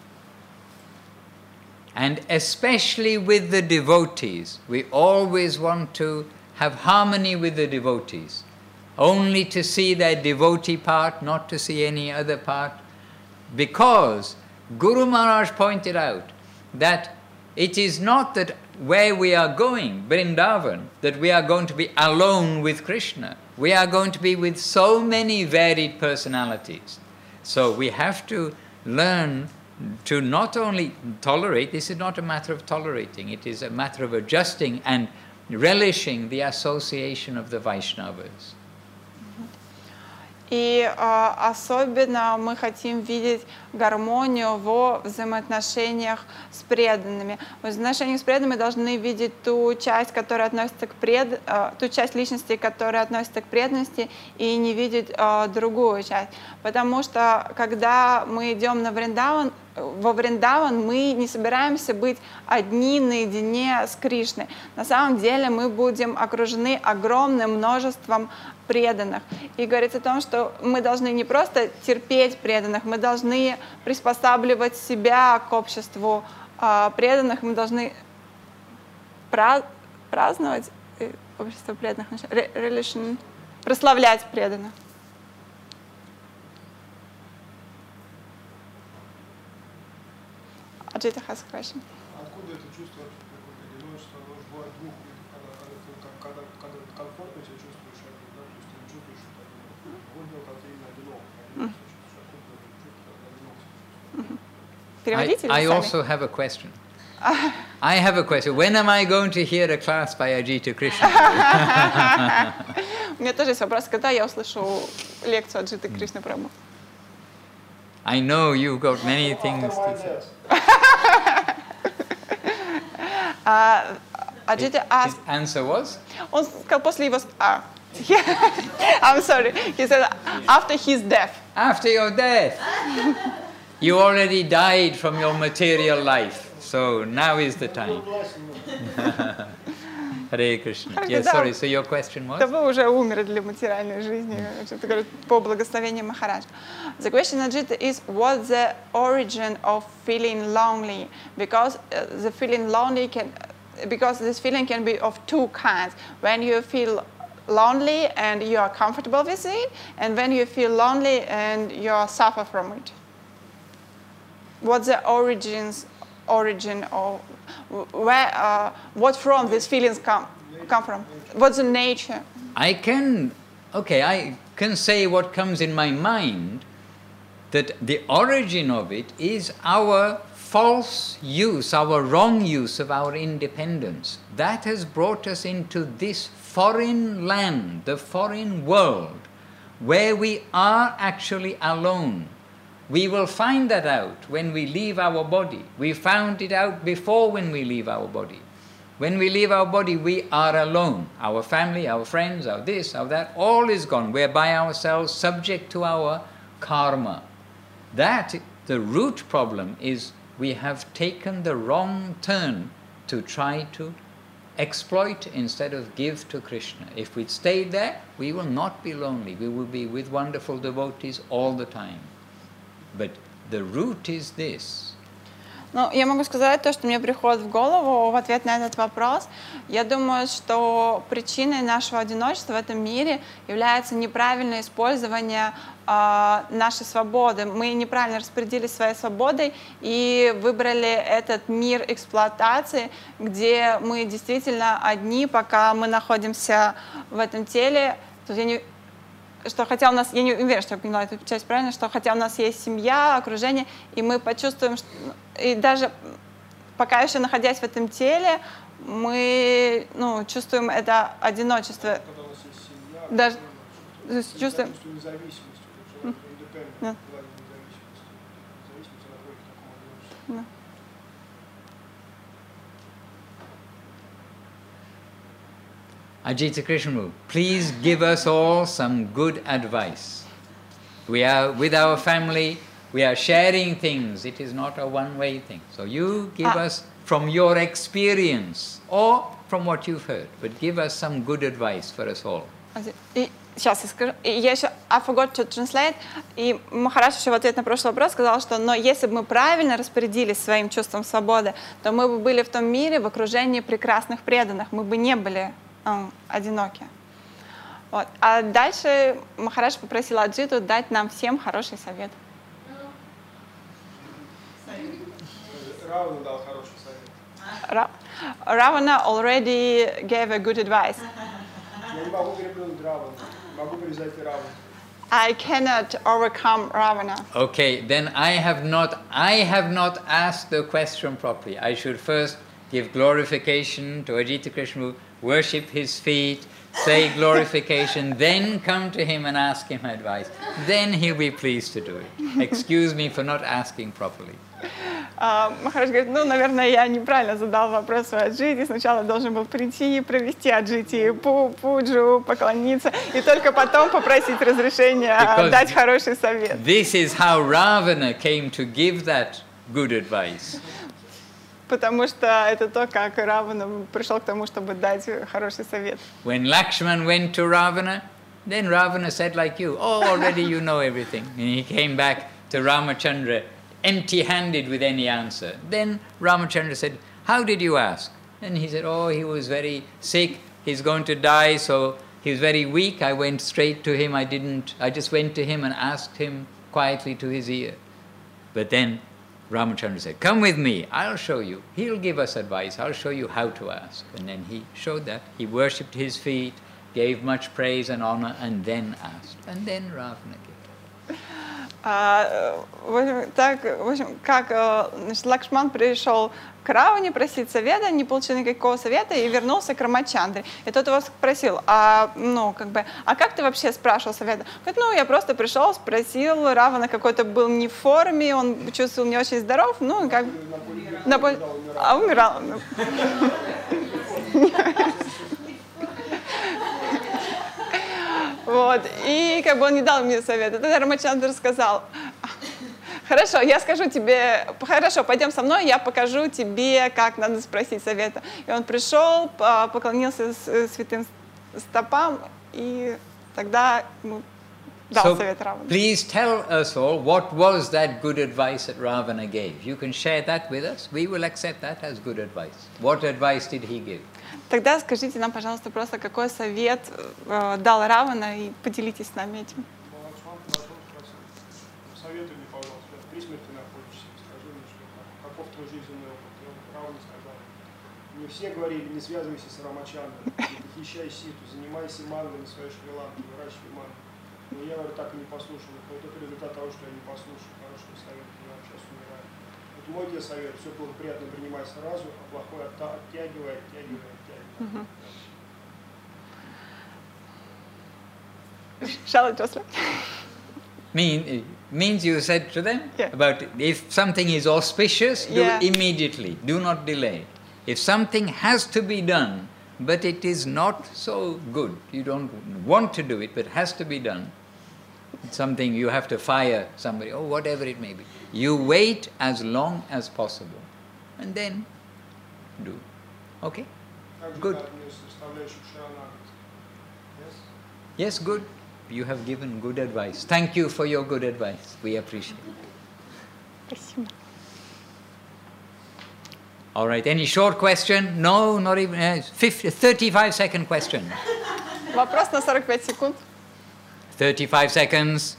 And especially with the devotees, we always want to have harmony with the devotees. Only to see their devotee part, not to see any other part. Because Guru Maharaj pointed out that it is not that where we are going, Vrindavan, that we are going to be alone with Krishna. We are going to be with so many varied personalities. So we have to learn to not only tolerate, this is not a matter of tolerating, it is a matter of adjusting and relishing the association of the Vaishnavas. И э, особенно мы хотим видеть гармонию во взаимоотношениях с преданными. В взаимоотношениях с преданными мы должны видеть ту часть, которая относится к пред... э, ту часть личности, которая относится к преданности, и не видеть э, другую часть. Потому что когда мы идем на Вриндаван, во Вриндаван, мы не собираемся быть одни наедине с Кришной. На самом деле мы будем окружены огромным множеством преданных. И говорится о том, что мы должны не просто терпеть преданных, мы должны приспосабливать себя к обществу э, преданных, мы должны праздновать э, общество преданных, relation, прославлять преданных. Ajita has a question. Откуда это чувство какое-то одиночество? Оно же бывает двух видов, когда, когда ты как, когда, когда ты комфортно себя чувствуешь, а когда, то есть ты не чувствуешь, что ты Новогодний год это именно одинок. Одиночество чувство, одиночество. Переводите I, I или сами? also have a question. I have a question. When am I going to hear a class by Ajita Krishna? У меня тоже есть вопрос, когда я услышу лекцию Аджиты Кришны Прабху? I know you've got many things Второй to say. адрес. А, Аджита His asked, answer was? он сказал после его... с- А, I'm sorry. He said after his death. After your death. You already died from your material life. So now is the time. Hare Krishna. Yes, sorry. So your question Да was? вы уже умерли для материальной жизни, что-то говорит, по благословению Махарадж. The question, Ajita, is what's the origin of feeling lonely? Because uh, the feeling lonely can, because this feeling can be of two kinds. When you feel lonely and you are comfortable with it, and when you feel lonely and you are suffer from it. What's the origins, origin of where, uh, what from these feelings come come from? What's the nature? I can, okay, I can say what comes in my mind, that the origin of it is our false use, our wrong use of our independence. That has brought us into this foreign land, the foreign world, where we are actually alone. We will find that out when we leave our body. We found it out before when we leave our body. When we leave our body, we are alone. Our family, our friends, our this, our that, all is gone. We're by ourselves, subject to our karma. That, the root problem is we have taken the wrong turn to try to exploit instead of give to Krishna. If we'd stayed there, we will not be lonely. We will be with wonderful devotees all the time. But the root is this. Ну, я могу сказать то, что мне приходит в голову в ответ на этот вопрос. Я думаю, что причиной нашего одиночества в этом мире является неправильное использование э, нашей свободы. Мы неправильно распорядились своей свободой и выбрали этот мир эксплуатации, где мы действительно одни, пока мы находимся в этом теле. Тут я не что хотя у нас, я не уверена, что я поняла эту часть правильно, что хотя у нас есть семья, окружение, и мы почувствуем, что, и даже пока еще находясь в этом теле, мы ну, чувствуем это одиночество. Когда у нас есть семья, Даже мы чувствуем. чувствуем независимость, уже independent, Да. желание независимости. Зависимость она приводит к такому одиночеству. Да. Ajita Krishna, please give us all some good advice. We are with our family, we are sharing things. It is not a one-way thing. So you give Ah. us from your experience or from what you've heard, but give us some good advice for us all. И сейчас я скажу. И я еще I forgot to translate. И Махарадж еще в ответ на прошлый вопрос сказал, что но если бы мы правильно распорядились своим чувством свободы, то мы бы были в том мире в окружении прекрасных преданных. Мы бы не были м, одиноки. Вот. А дальше Махарадж попросил Аджиту дать нам всем хороший совет. Равна дал хороший совет. Ра- Ravana already gave a good advice. Я не могу переплюнуть Равану, могу перевзять Равану. I cannot overcome Ravana. Okay, then I have not I have not asked the question properly. I should first give glorification to Ajita Krishna, worship his feet, say glorification, then come to him and ask him advice. Then he'll be pleased to do it. Excuse me for not asking properly. А, Махарадж говорит, ну, наверное, я неправильно задал вопрос о Аджите. Сначала должен был прийти, провести Аджите пу пуджу, поклониться, и только потом попросить разрешения Because дать хороший совет. This is how Ravana came to give that good advice. Потому что это то, как Равана пришел к тому, чтобы дать хороший совет. When Lakshman went to Ravana, then Ravana said like you, oh, already you know everything. And he came back to Ramachandra empty-handed with any answer. Then Ramachandra said, how did you ask? And he said, oh, he was very sick, he's going to die, so he was very weak. I went straight to him, I didn't, I just went to him and asked him quietly to his ear. But then Ramachandra said, come with me, I'll show you. He'll give us advice, I'll show you how to ask. And then he showed that. He worshipped his feet, gave much praise and honor, and then asked. And then Ravana gave. А, в общем, так, в общем, как э, значит, Лакшман пришел к Раване просить совета, не получил никакого совета и вернулся к Рамачандре. И тот его спросил, а, ну, как бы, а как ты вообще спрашивал совета? Говорит, ну, я просто пришел, спросил, Равана какой-то был не в форме, он чувствовал не очень здоров, ну, и как... На поле... А, умирал. Вот, и как бы он не дал мне совета. Тогда Рамачандра сказал, хорошо, я скажу тебе, хорошо, пойдем со мной, я покажу тебе, как надо спросить совета. И он пришел, поклонился святым стопам, и тогда ему дал So, совет Равана. please tell us all what was that good advice that Ravana gave. You can share that with us. We will accept that as good advice. What advice did he give? Тогда скажите нам, пожалуйста, просто какой совет э, дал Равана, и поделитесь с нами этим. Лакшман подошел и спросил, посоветуй мне, пожалуйста, я при смерти находишься, скажи мне, что, каков твой жизненный опыт. И он Равана сказал, не все говорили, не связывайся с Рамачандрой, не похищай ситу, занимайся мангой на своей шри-ланке, выращивай мангу. Но я, говорю, так и не послушал. Вот это результат того, что я не послушал хорошего совета, я сейчас умираю. Вот мой тебе совет, все благоприятно принимай сразу, а плохое оттягивай, оттягивай, оттягивай. Mm-hmm. Shall I translate? Mean, means you said to them Yeah. about if something is auspicious, do Yeah. it immediately. Do not delay. If something has to be done, but it is not so good, you don't want to do it, but has to be done, something you have to fire somebody, or whatever it may be, you wait as long as possible, and then do. Okay? Также Good. это одна из составляющих шаранагати. Yes? Yes, good. You have given good advice. Thank you for your good advice. We appreciate it. Спасибо. All right, any short question? No, not even, uh, fifty, thirty-five second question. Вопрос на сорок пять секунд. thirty-five seconds.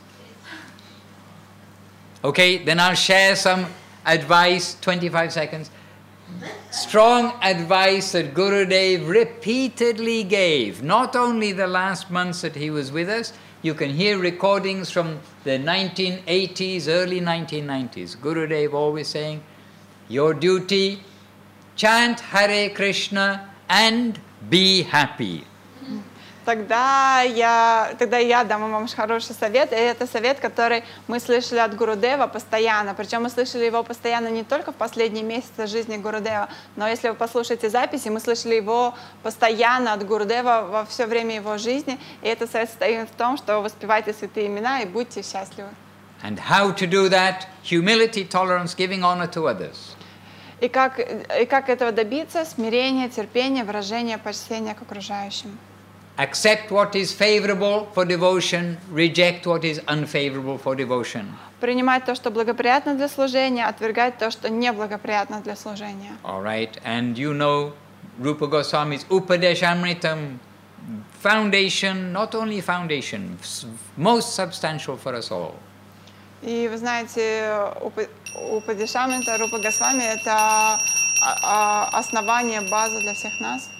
Okay, then I'll share some advice, twenty-five seconds. Strong advice that Gurudev repeatedly gave, not only the last months that he was with us. You can hear recordings from the nineteen eighties, early nineteen nineties. Gurudev always saying, your duty, chant Hare Krishna and be happy. Тогда я, тогда я дам вам хороший совет, и это совет, который мы слышали от Гурудева постоянно, причем мы слышали его постоянно не только в последние месяцы жизни Гурудева, но если вы послушаете записи, мы слышали его постоянно от Гурудева во все время его жизни, и этот совет состоит в том, что воспевайте святые имена и будьте счастливы. And how to do that? Humility, tolerance, giving honor to others. И как, и как этого добиться? Смирение, терпение, выражение почтения к окружающим. Accept what is favorable for devotion, reject what is unfavorable for devotion. Принимать то, что благоприятно для служения, отвергать то, что неблагоприятно для служения. All right, and you know Rupa Goswami's Upadeshamritam, foundation, not only foundation, most substantial for us all. И вы знаете, Упадешамрита, Рупа Госвами — это основание, база для всех нас.